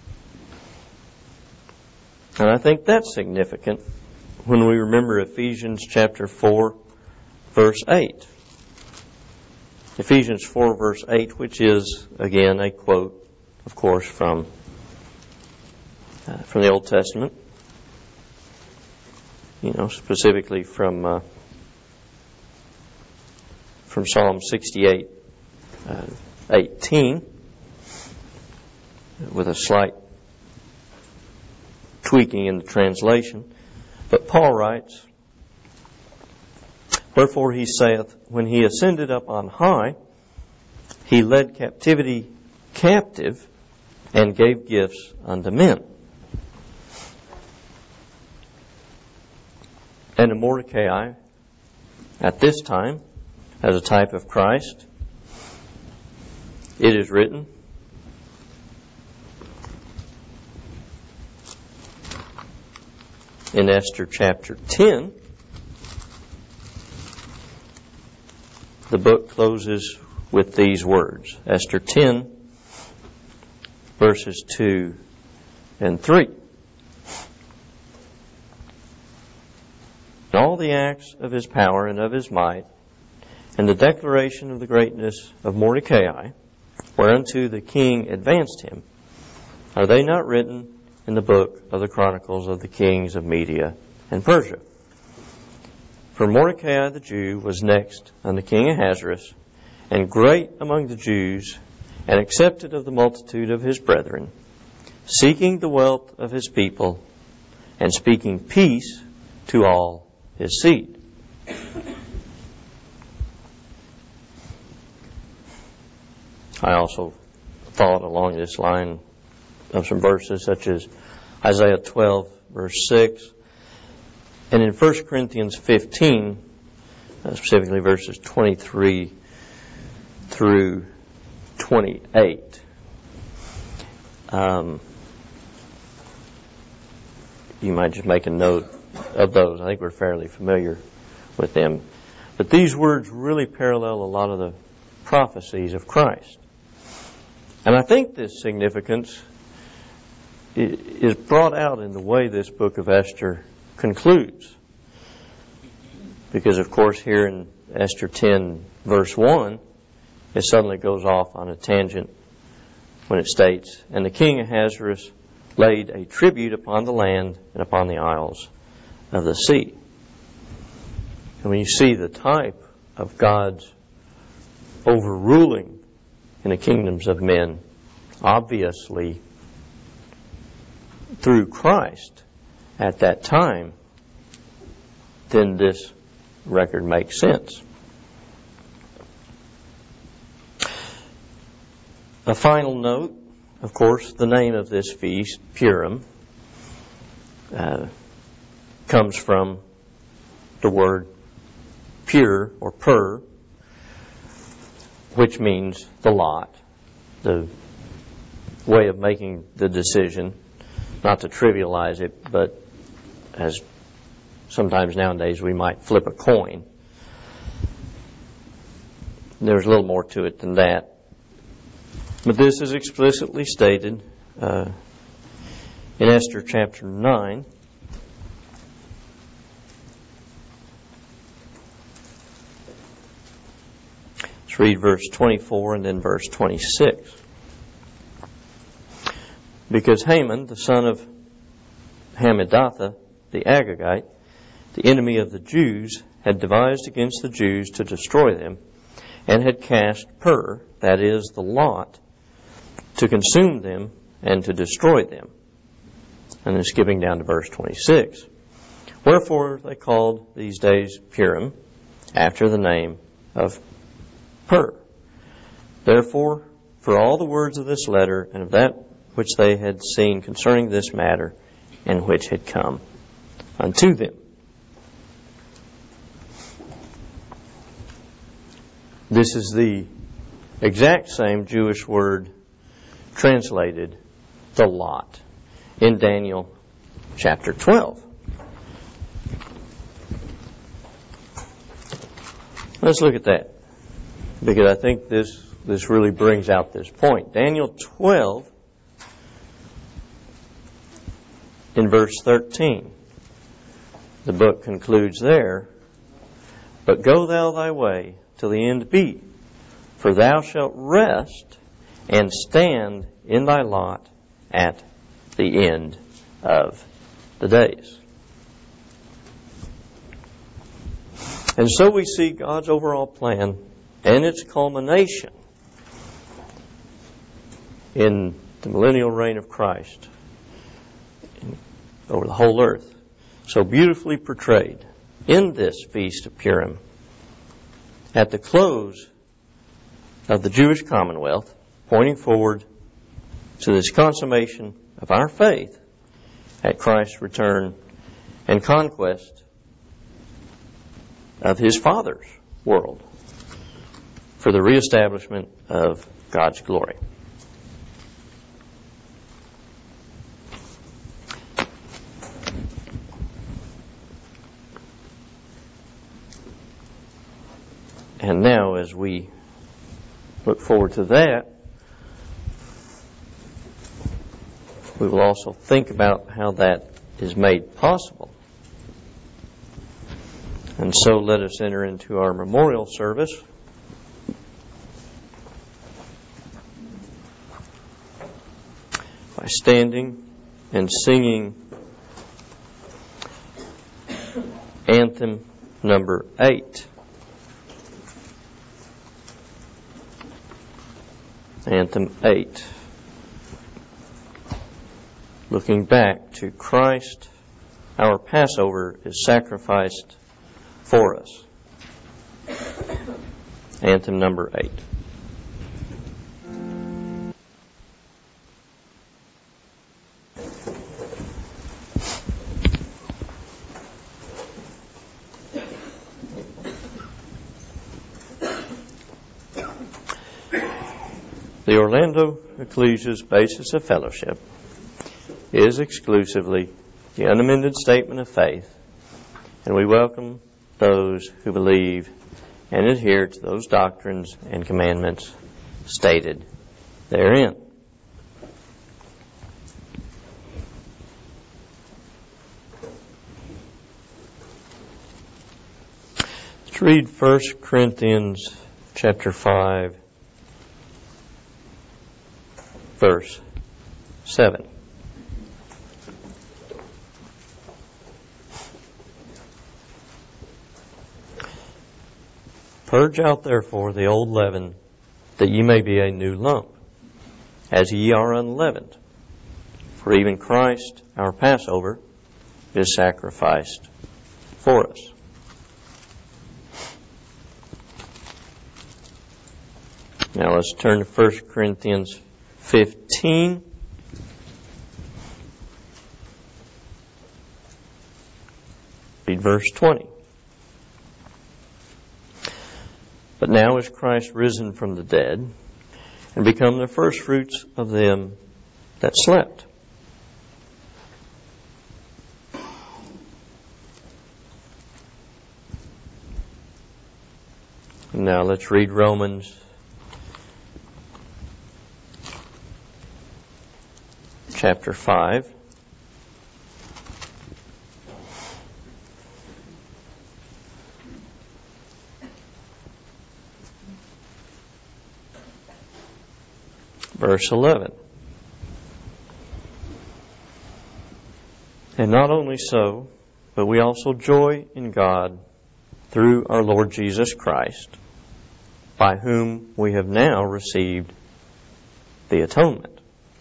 And I think that's significant when we remember Ephesians chapter four, verse eight. Ephesians four, verse eight, which is, again, a quote, of course, from, uh, from the Old Testament. You know, specifically from uh, from Psalm sixty-eight, uh, eighteen, with a slight tweaking in the translation. But Paul writes, "Wherefore he saith, when he ascended up on high, he led captivity captive and gave gifts unto men." And to Mordecai, at this time, as a type of Christ, it is written, in Esther chapter ten, the book closes with these words. Esther ten, verses two and three. And all the acts of his power and of his might, and the declaration of the greatness of Mordecai, whereunto the king advanced him, are they not written in the book of the Chronicles of the kings of Media and Persia? For Mordecai the Jew was next unto King Ahasuerus, and great among the Jews, and accepted of the multitude of his brethren, seeking the wealth of his people, and speaking peace to all his seed. I also thought along this line of some verses such as Isaiah twelve, verse six, and in First Corinthians fifteen, uh, specifically verses twenty-three through twenty-eight. Um, you might just make a note of those. I think we're fairly familiar with them. But these words really parallel a lot of the prophecies of Christ. And I think this significance is brought out in the way this book of Esther concludes. Because, of course, here in Esther ten, verse one, it suddenly goes off on a tangent when it states, and the king Ahasuerus laid a tribute upon the land and upon the isles of the sea. And when you see the type of God's overruling in the kingdoms of men, obviously through Christ at that time, then this record makes sense. A final note, of course, the name of this feast, Purim, uh, comes from the word pure or pur, which means the lot, the way of making the decision, not to trivialize it, but as sometimes nowadays we might flip a coin. There's a little more to it than that. But this is explicitly stated uh, in Esther chapter nine. Let's read verse twenty-four and then verse twenty-six. Because Haman, the son of Hammedatha, the Agagite, the enemy of the Jews, had devised against the Jews to destroy them, and had cast pur, that is, the lot, to consume them and to destroy them. And then skipping down to verse twenty-six. Wherefore they called these days Purim, after the name of Pur. Therefore, for all the words of this letter, and of that which they had seen concerning this matter, and which had come unto them. This is the exact same Jewish word translated the lot in Daniel chapter twelve. Let's look at that, because I think this, this really brings out this point. Daniel twelve, in verse thirteen, the book concludes there, but go thou thy way till the end be, for thou shalt rest and stand in thy lot at the end of the days. And so we see God's overall plan and its culmination in the millennial reign of Christ over the whole earth, so beautifully portrayed in this Feast of Purim at the close of the Jewish Commonwealth, pointing forward to this consummation of our faith at Christ's return and conquest of His Father's world for the reestablishment of God's glory. And now as we look forward to that, we will also think about how that is made possible. And so let us enter into our memorial service. By standing and singing anthem number eight. Anthem eight. Looking back to Christ, our Passover is sacrificed for us. Anthem number eight. The Orlando Ecclesia's basis of fellowship is exclusively the unamended statement of faith, and we welcome those who believe and adhere to those doctrines and commandments stated therein. Let's read First Corinthians chapter five, verse seven. Purge out therefore the old leaven, that ye may be a new lump, as ye are unleavened. For even Christ, our Passover, is sacrificed for us. Now let's turn to First Corinthians fifteen. Read verse twenty. But now is Christ risen from the dead, and become the firstfruits of them that slept. Now let's read Romans chapter five. Verse eleven. And not only so, but we also joy in God through our Lord Jesus Christ, by whom we have now received the atonement.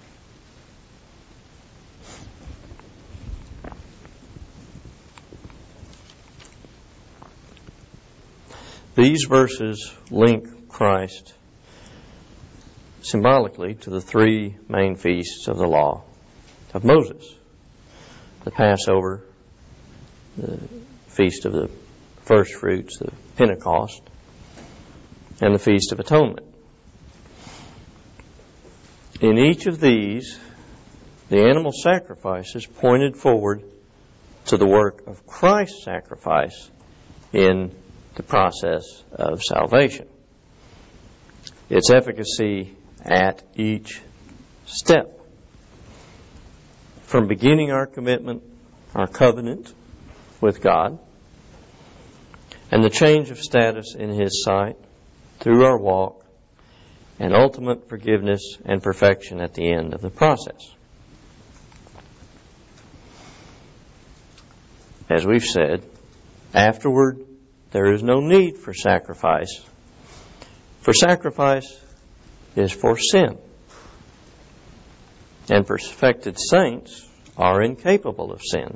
These verses link Christ symbolically to the three main feasts of the law of Moses: the Passover, the Feast of the First Fruits, the Pentecost, and the Feast of Atonement. In each of these, the animal sacrifices pointed forward to the work of Christ's sacrifice in the process of salvation. Its efficacy at each step, from beginning our commitment, our covenant with God, and the change of status in His sight through our walk, and ultimate forgiveness and perfection at the end of the process. As we've said, afterward there is no need for sacrifice, for sacrifice is for sin, and perfected saints are incapable of sin.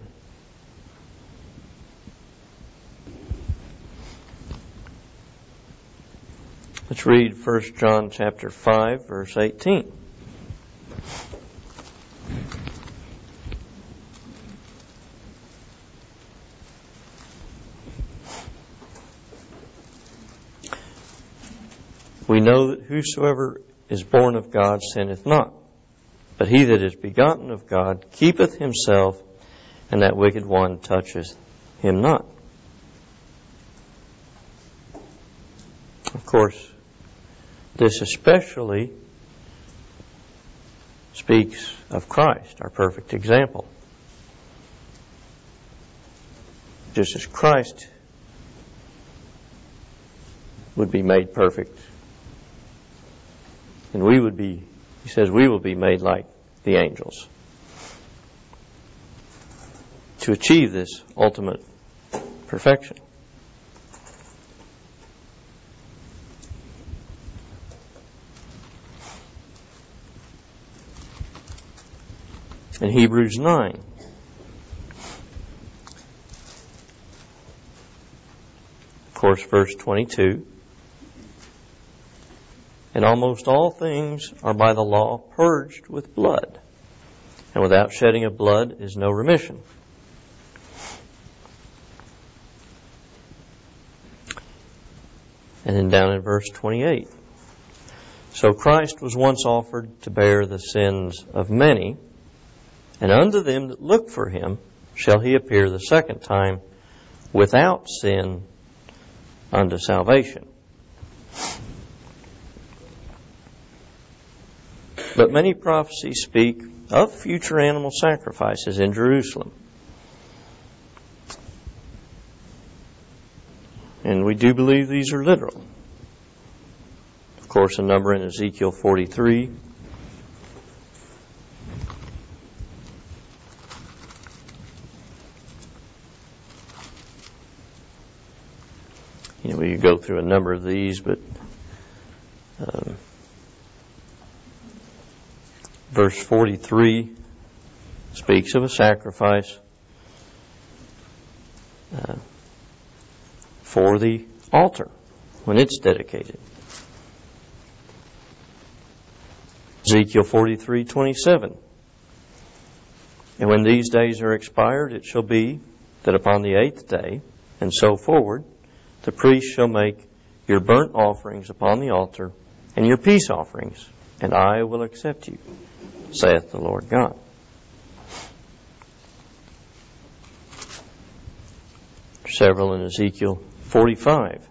Let's read First John chapter five, verse eighteen. We know that whosoever is born of God sinneth not, but he that is begotten of God keepeth himself, and that wicked one toucheth him not. Of course, this especially speaks of Christ, our perfect example. Just as Christ would be made perfect, and we would be, he says, we will be made like the angels. To achieve this ultimate perfection. In Hebrews nine, of course, verse twenty-two, and almost all things are by the law purged with blood, and without shedding of blood is no remission. And then down in verse twenty-eight, so Christ was once offered to bear the sins of many, and unto them that look for him shall he appear the second time without sin unto salvation. But many prophecies speak of future animal sacrifices in Jerusalem. And we do believe these are literal. Of course, a number in Ezekiel forty-three. You know, we could go through a number of these, but um, verse forty-three speaks of a sacrifice uh, for the altar when it's dedicated. Ezekiel forty-three twenty-seven. And when these days are expired, it shall be that upon the eighth day, and so forward, the priest shall make your burnt offerings upon the altar, and your peace offerings, and I will accept you, saith the Lord God. Several in Ezekiel forty-five.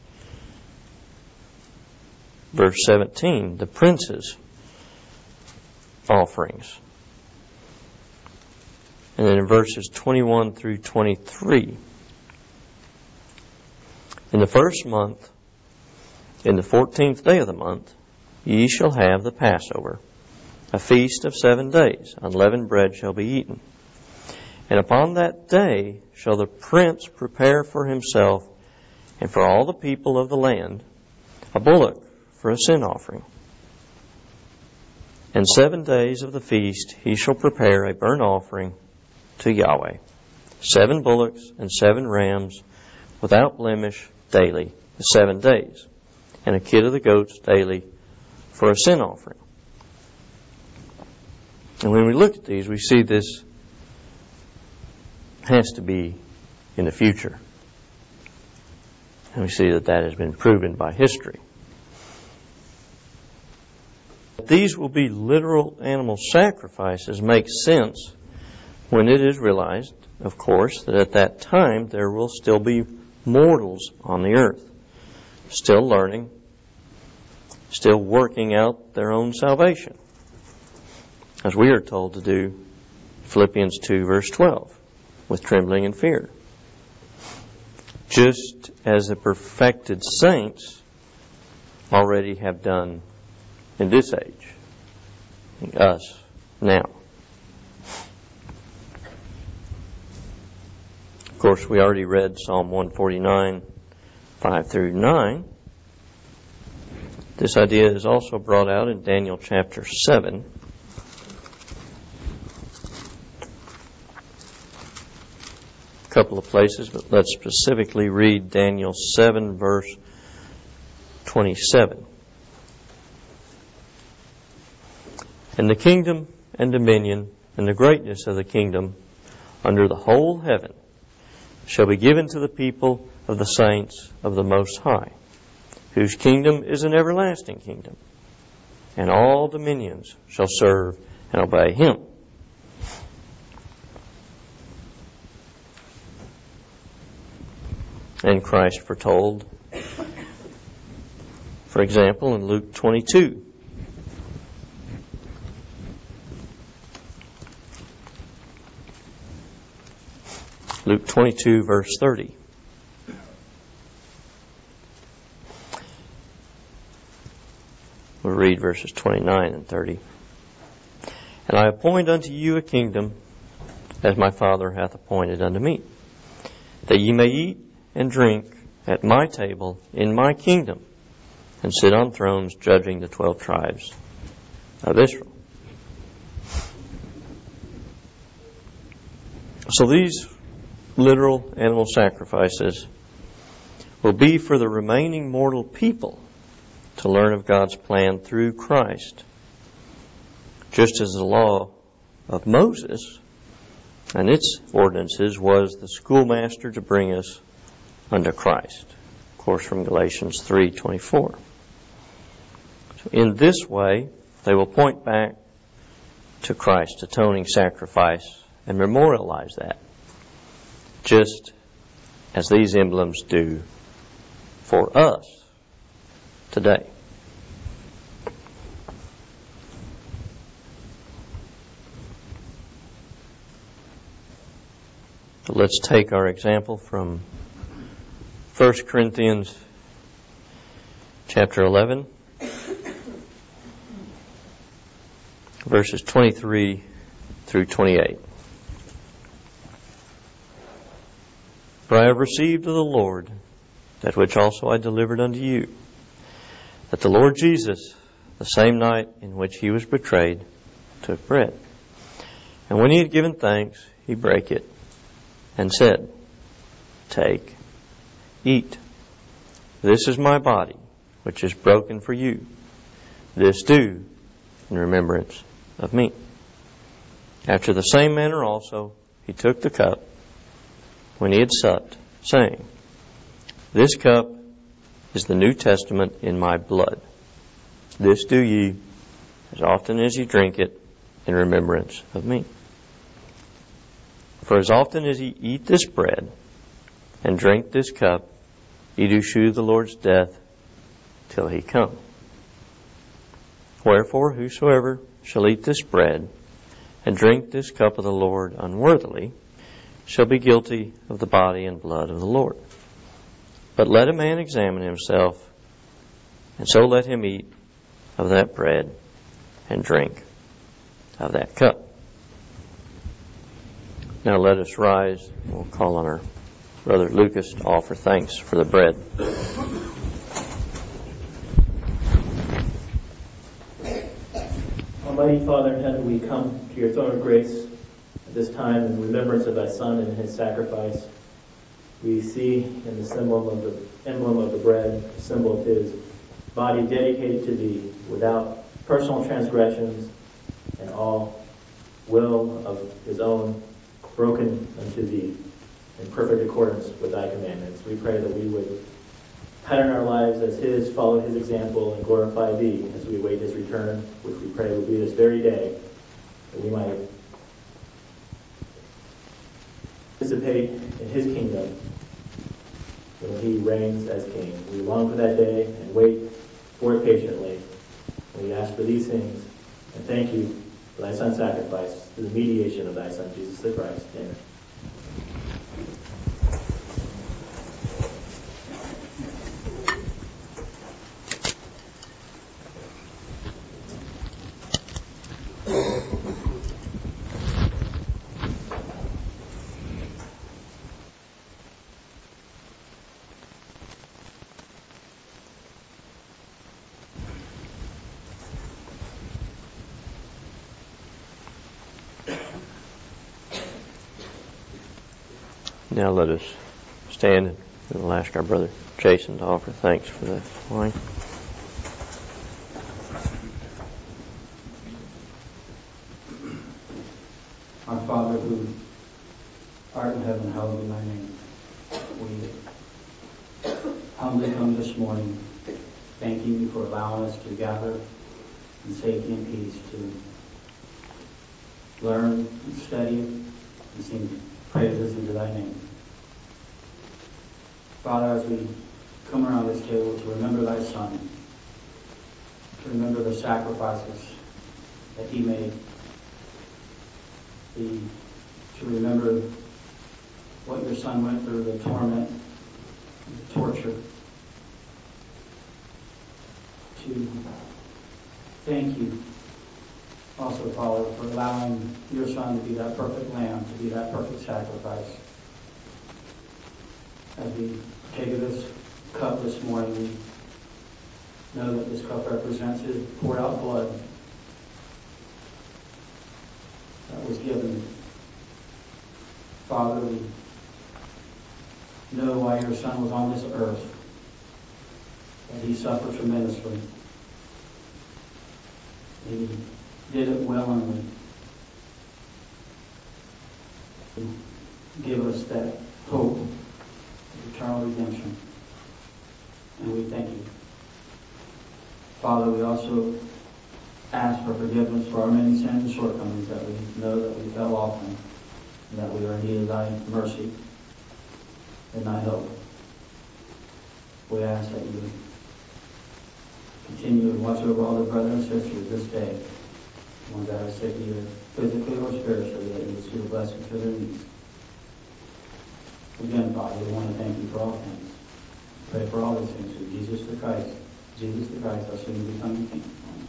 Verse seventeen, the prince's offerings. And then in verses twenty-one through twenty-three, in the first month, in the fourteenth day of the month, ye shall have the Passover, a feast of seven days. Unleavened bread shall be eaten. And upon that day shall the prince prepare for himself and for all the people of the land a bullock for a sin offering. And seven days of the feast he shall prepare a burnt offering to Yahweh, seven bullocks and seven rams without blemish daily, the seven days, and a kid of the goats daily for a sin offering. And when we look at these, we see this has to be in the future. And we see that that has been proven by history. These will be literal animal sacrifices make sense when it is realized, of course, that at that time there will still be mortals on the earth, still learning, still working out their own salvation, as we are told to do, Philippians two verse twelve, with trembling and fear. Just as the perfected saints already have done in this age, us now. Of course, we already read Psalm one forty-nine, five through nine. This idea is also brought out in Daniel chapter seven. A couple of places, but let's specifically read Daniel seven, verse twenty-seven. And the kingdom and dominion and the greatness of the kingdom under the whole heaven shall be given to the people of the saints of the Most High, whose kingdom is an everlasting kingdom, and all dominions shall serve and obey him. And Christ foretold For example, in Luke twenty-two, Luke twenty-two, verse thirty. We'll read verses twenty-nine and thirty. And I appoint unto you a kingdom, as my Father hath appointed unto me, that ye may eat and drink at my table in my kingdom, and sit on thrones judging the twelve tribes of Israel. So these literal animal sacrifices will be for the remaining mortal people to learn of God's plan through Christ, just as the law of Moses and its ordinances was the schoolmaster to bring us unto Christ. Of course, from Galatians three twenty-four. So in this way, they will point back to Christ's atoning sacrifice and memorialize that, just as these emblems do for us today. So let's take our example from First Corinthians chapter eleven, verses twenty-three through twenty-eight. For I have received of the Lord that which also I delivered unto you, that the Lord Jesus, the same night in which he was betrayed, took bread. And when he had given thanks, he brake it, and said, Take, eat. This is my body, which is broken for you. This do in remembrance of me. After the same manner also, he took the cup when he had supped, saying, This cup is the New Testament in my blood. This do ye, as often as ye drink it, in remembrance of me. For as often as ye eat this bread, and drink this cup, ye do shew the Lord's death till he come. Wherefore, whosoever shall eat this bread, and drink this cup of the Lord unworthily, shall be guilty of the body and blood of the Lord. But let a man examine himself, and so let him eat of that bread and drink of that cup. Now let us rise. We'll call on our brother Lucas to offer thanks for the bread. Almighty Father in heaven, we come to your throne of grace at this time in remembrance of thy Son and his sacrifice. We see in the symbol of the emblem of the bread, the symbol of his body dedicated to thee, without personal transgressions, and all will of his own broken unto thee in perfect accordance with thy commandments. We pray that we would pattern our lives as his, follow his example, and glorify thee as we await his return, which we pray will be this very day, that we might participate in his kingdom when he reigns as king. We long for that day and wait for it patiently. We ask for these things and thank you for thy Son's sacrifice through the mediation of thy Son, Jesus the Christ. Amen. Now let us stand and we'll ask our brother Jason to offer thanks for the wine. Our Father who art in heaven, hallowed be thy name. We humbly come this morning thanking you for allowing us to gather in safety and peace to learn and study and sing praises unto thy name. Father, as we come around this table to remember thy Son, to remember the sacrifices that he made, the, to remember what your son went through, the torment, the torture, to thank you also, Father, for allowing your son to be that perfect lamb, to be that perfect sacrifice. As we take this cup this morning, we know that this cup represents his poured out blood that was given. Father, we know why your son was on this earth, that he suffered tremendously. He did it willingly to give us that hope of eternal redemption. And we thank you. Father, we also ask for forgiveness for our many sins and shortcomings that we know that we fell off in, and that we are in need of thy mercy and thy help. We ask that you continue to watch over all the brothers and sisters this day, the ones that are sick either physically or spiritually, that you would see the blessings for their needs. Again, Father, we want to thank you for all things. Pray for all these things through Jesus the Christ. Jesus the Christ, our soon to be coming King. Amen.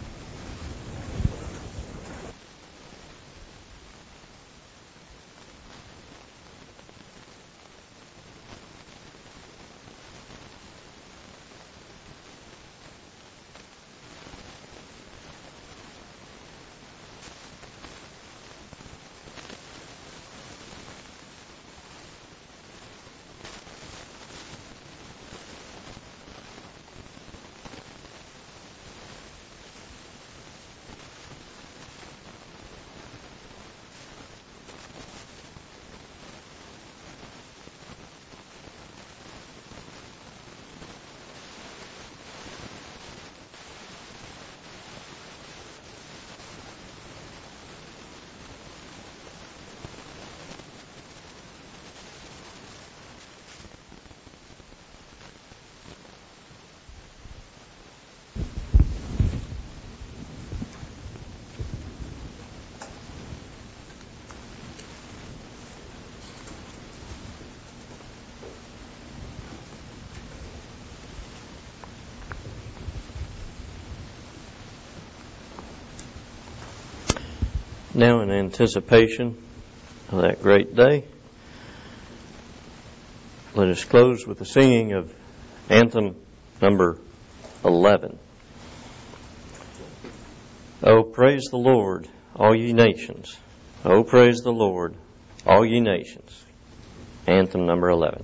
Now, in anticipation of that great day, let us close with the singing of anthem number eleven. Oh, praise the Lord, all ye nations. Oh, praise the Lord, all ye nations. Anthem number eleven.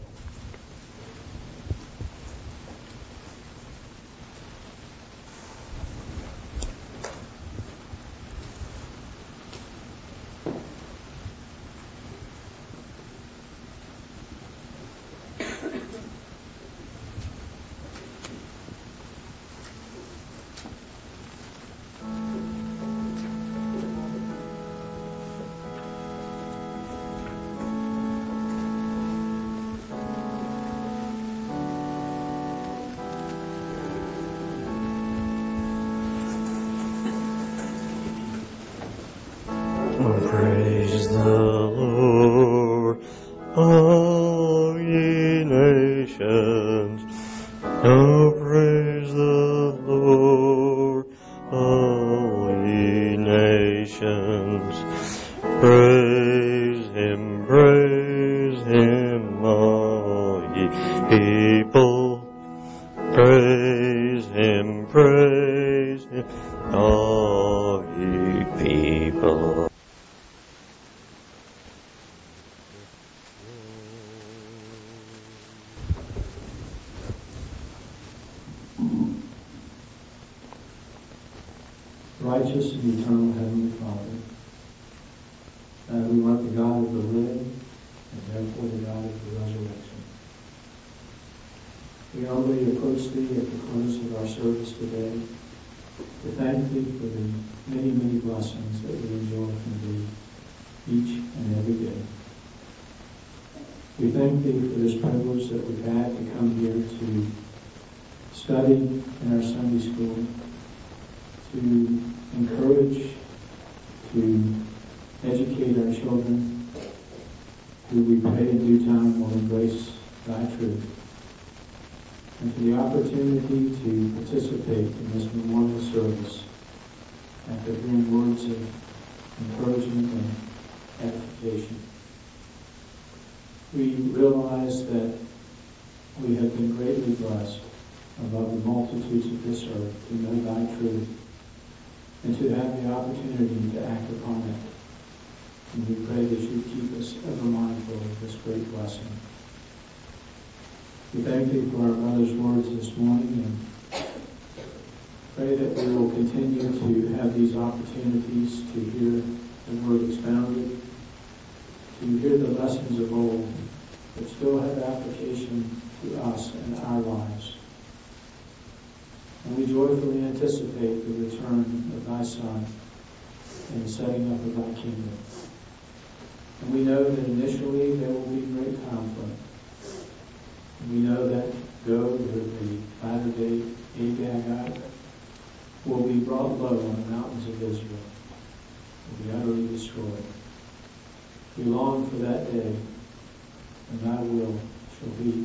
Praise the Lord, all ye nations. Oh, praise the Lord, all ye nations. Praise Him, praise Him, all ye people. Praise Him, praise Him, all ye people. Righteous and eternal Heavenly Father, uh, we want the God of the living and therefore the God of the resurrection. We humbly approach Thee at the close of our service today to thank Thee for the many, many blessings that we enjoy from Thee each and every day. We thank Thee for this privilege that we've had to come here to study in our Sunday school, to encourage, to educate our children, who we pray in due time will embrace thy truth, and for the opportunity to participate in this memorial service after hearing words of encouragement and edification. We realize that we have been greatly blessed above the multitudes of this earth to know thy truth and to have the opportunity to act upon it. And we pray that you keep us ever mindful of this great blessing. We thank thee for our brother's words this morning and pray that we will continue to have these opportunities to hear the word expounded, to hear the lessons of old that still have application to us and our lives. And we joyfully anticipate the return of thy Son and the setting up of thy kingdom. And we know that initially there will be great conflict. And we know that Gog, the latter-day Agagite, will be brought low on the mountains of Israel, will be utterly destroyed. We long for that day when thy will shall be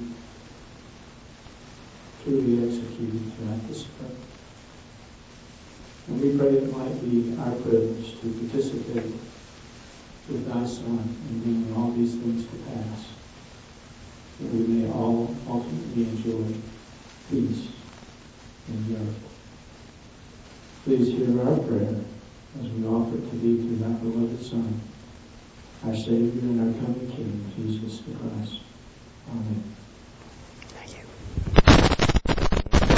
truly executed throughout this earth. And we pray it might be our privilege to participate with thy Son in bringing all these things to pass, that we may all ultimately enjoy peace in the earth. Please hear our prayer as we offer it to thee through thy beloved Son, our Savior and our coming King,